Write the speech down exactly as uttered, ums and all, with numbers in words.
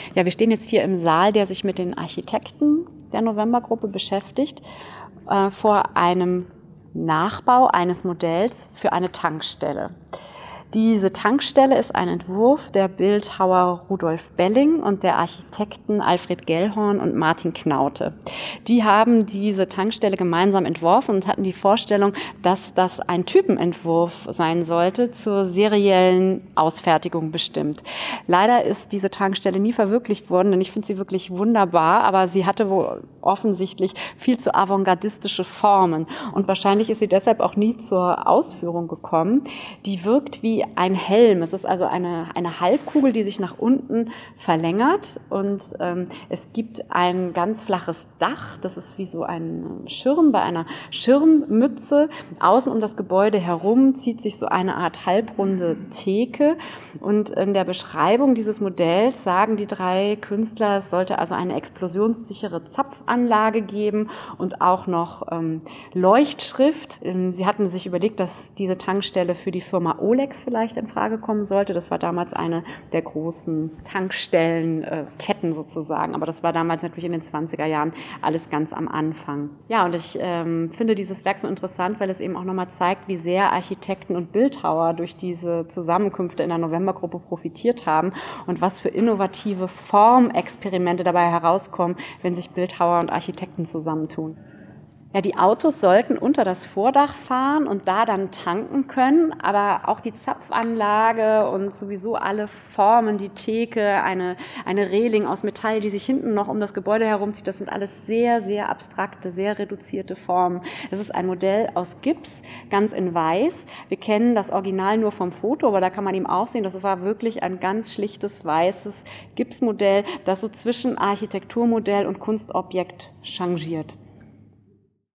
Ja, wir stehen jetzt hier im Saal, der sich mit den Architekten der Novembergruppe beschäftigt, äh, vor einem Nachbau eines Modells für eine Tankstelle. Diese Tankstelle ist ein Entwurf der Bildhauer Rudolf Belling und der Architekten Alfred Gellhorn und Martin Knaute. Die haben diese Tankstelle gemeinsam entworfen und hatten die Vorstellung, dass das ein Typenentwurf sein sollte, zur seriellen Ausfertigung bestimmt. Leider ist diese Tankstelle nie verwirklicht worden, denn ich finde sie wirklich wunderbar, aber sie hatte wohl offensichtlich viel zu avantgardistische Formen und wahrscheinlich ist sie deshalb auch nie zur Ausführung gekommen. Die wirkt wie ein Helm. Es ist also eine, eine Halbkugel, die sich nach unten verlängert und ähm, es gibt ein ganz flaches Dach, das ist wie so ein Schirm bei einer Schirmmütze. Außen um das Gebäude herum zieht sich so eine Art halbrunde Theke und in der Beschreibung dieses Modells sagen die drei Künstler, es sollte also eine explosionssichere Zapfanlage geben und auch noch ähm, Leuchtschrift. Sie hatten sich überlegt, dass diese Tankstelle für die Firma Olex vielleicht in Frage kommen sollte. Das war damals eine der großen Tankstellenketten sozusagen. Aber das war damals natürlich in den zwanziger Jahren alles ganz am Anfang. Ja, und ich ähm, finde dieses Werk so interessant, weil es eben auch nochmal zeigt, wie sehr Architekten und Bildhauer durch diese Zusammenkünfte in der Novembergruppe profitiert haben und was für innovative Formexperimente dabei herauskommen, wenn sich Bildhauer und Architekten zusammentun. Ja, die Autos sollten unter das Vordach fahren und da dann tanken können, aber auch die Zapfanlage und sowieso alle Formen, die Theke, eine, eine Reling aus Metall, die sich hinten noch um das Gebäude herumzieht, das sind alles sehr, sehr abstrakte, sehr reduzierte Formen. Es ist ein Modell aus Gips, ganz in weiß. Wir kennen das Original nur vom Foto, aber da kann man ihm auch sehen, das war wirklich ein ganz schlichtes, weißes Gipsmodell, das so zwischen Architekturmodell und Kunstobjekt changiert.